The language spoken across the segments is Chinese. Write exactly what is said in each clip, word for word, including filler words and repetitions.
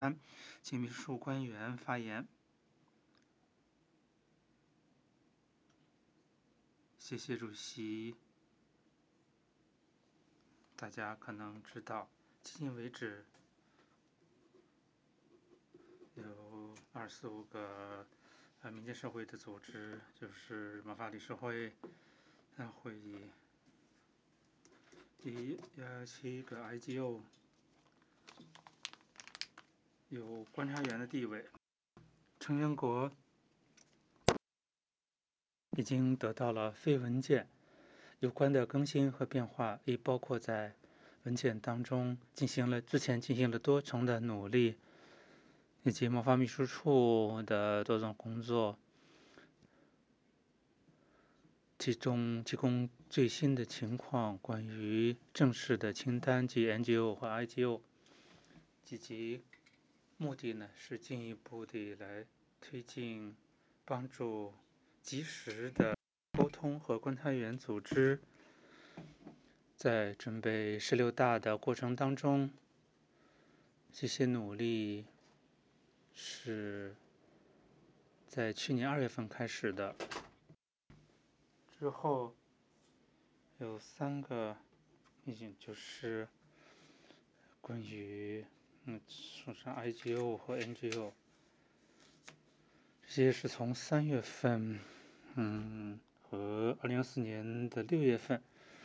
请秘书官员发言。谢谢主席。大家可能知道，迄今为止有二十五个呃民间社会的组织，就是马法理事会呃会议，第呃七个 I G O 有观察员的地位。成员国已经得到了非文件有关的更新和变化，也包括在文件当中进行了之前进行了多重的努力，以及贸发秘书处的多种工作，其中提供最新的情况，关于正式的清单及 N G O 和 I G O， 以及目的呢是进一步的来推进帮助及时的沟通和观察员组织在准备十六大的过程当中，这些努力是在去年二月份开始的。之后有三个，已经就是关于嗯，说上 I G O 和 N G O， 这些是从三月份，嗯，和二零二四年的六月份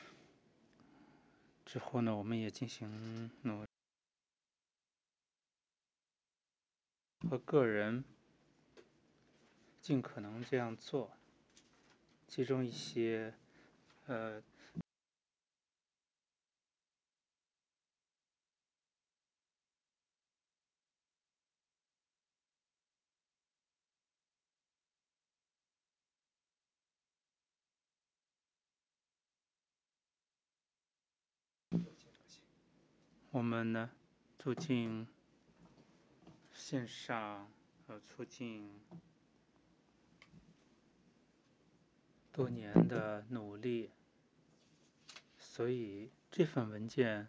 之后呢，我们也进行努力和个人尽可能这样做，其中一些呃。我们呢，促进线上和促进多年的努力，所以这份文件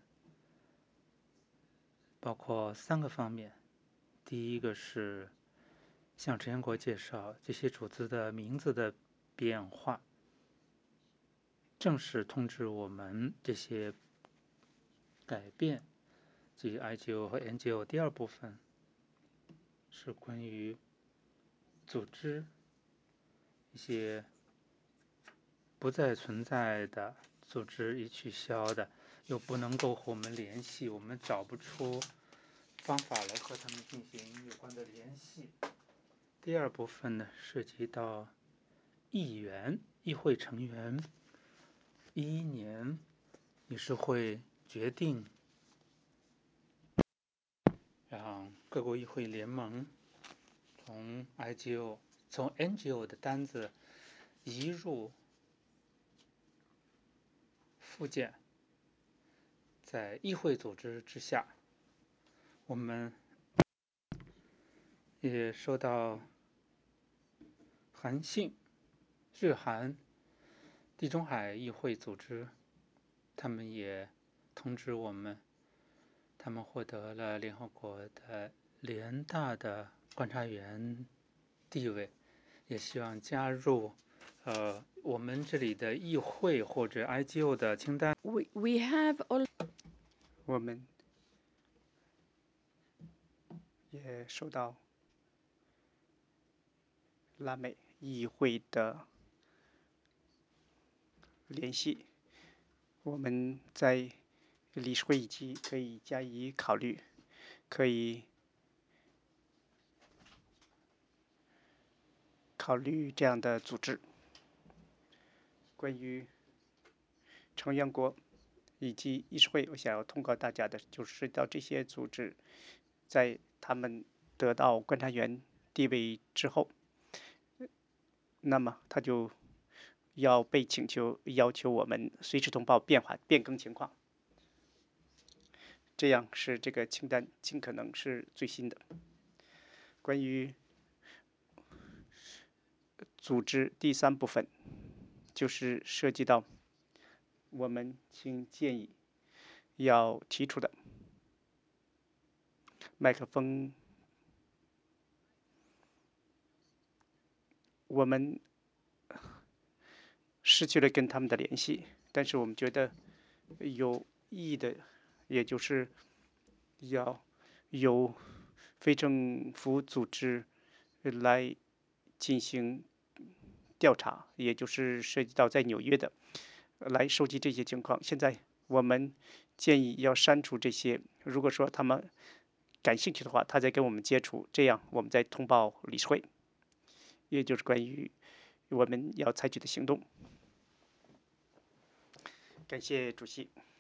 包括三个方面。第一个是向成员国介绍这些组织的名字的变化，正式通知我们这些改变，即 I G O 和 N G O。第二部分是关于组织一些不再存在的组织已取消的，又不能够和我们联系，我们找不出方法来和他们进行有关的联系。第二部分呢，涉及到议员、议会成员，一一年理事会决定让各国议会联盟从 I G O、从 N G O 的单子移入附件，在议会组织之下。我们也收到韩信、日韩、地中海议会组织，他们也通知我们，他们获得了联合国的联大的观察员地位，也希望加入呃我们这里的议会或者 I G O 的清单。 We we have all 我们也收到拉美议会的联系，我们在理事会议期可以加以考虑，可以考虑这样的组织。关于成员国以及议事会，我想要通告大家的就是涉及到这些组织，在他们得到观察员地位之后，那么他就要被请求要求我们随时通报变化变更情况，这样使这个清单尽可能是最新的。关于组织第三部分，就是涉及到我们请建议要提出的， 麦克风，我们失去了跟他们的联系，但是我们觉得有意义的，也就是要由非政府组织来进行调查，也就是涉及到在纽约的，来收集这些情况。现在我们建议要删除这些，如果说他们感兴趣的话，他再跟我们接触，这样我们再通报理事会，也就是关于我们要采取的行动。感谢主席。